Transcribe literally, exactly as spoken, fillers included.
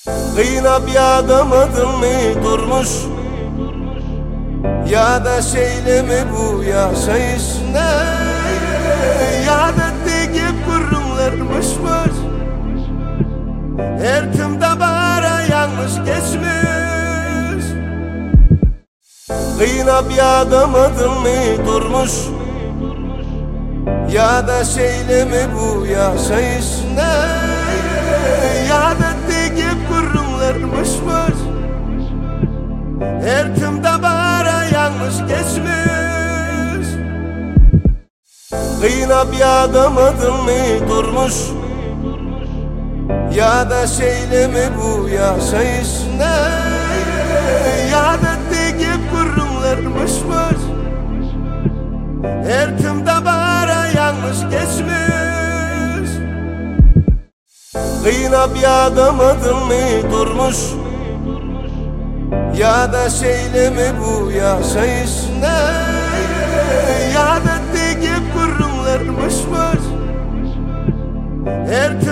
Kıynap yağdamadın mı durmuş, ya da şeyle mi bu yaşayış ne? Ya da dikip kurumlarmışmış, her tımda bara yanlış geçmiş. Kıynap yağdamadın mı durmuş, ya da şeyle mi bu yaşayış ne? Ya da dikip kurumlarmışmış, her tımda bara yanlış geçmiş. Kıynap yağdamadın mı durmuş, ya da şeyle mi bu yaşayış ne? Ya da dikip kurumlarmışmış, her tımda bara yanlış geçmiş. Kıynap yağdamadın mı durmuş, ya da şeyle mi bu yaşayış ne? Ya da dikip kurumlarmışmış, her